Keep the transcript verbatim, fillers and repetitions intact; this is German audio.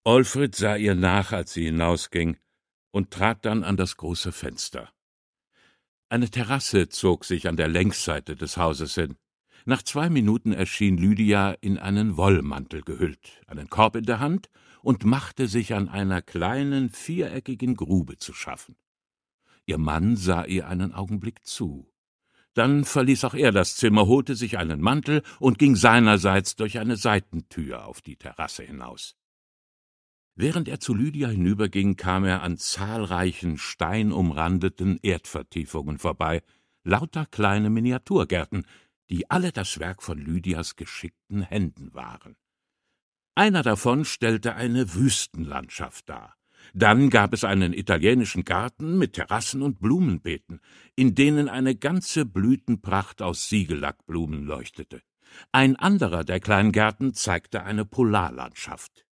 Olfrid sah ihr nach, als sie hinausging, und trat dann an das große Fenster. Eine Terrasse zog sich an der Längsseite des Hauses hin. Nach zwei Minuten erschien Lydia in einen Wollmantel gehüllt, einen Korb in der Hand, und machte sich an einer kleinen, viereckigen Grube zu schaffen. Ihr Mann sah ihr einen Augenblick zu. Dann verließ auch er das Zimmer, holte sich einen Mantel und ging seinerseits durch eine Seitentür auf die Terrasse hinaus. Während er zu Lydia hinüberging, kam er an zahlreichen steinumrandeten Erdvertiefungen vorbei, lauter kleine Miniaturgärten, die alle das Werk von Lydias geschickten Händen waren. Einer davon stellte eine Wüstenlandschaft dar. Dann gab es einen italienischen Garten mit Terrassen und Blumenbeeten, in denen eine ganze Blütenpracht aus Siegellackblumen leuchtete. Ein anderer der kleinen Gärten zeigte eine Polarlandschaft.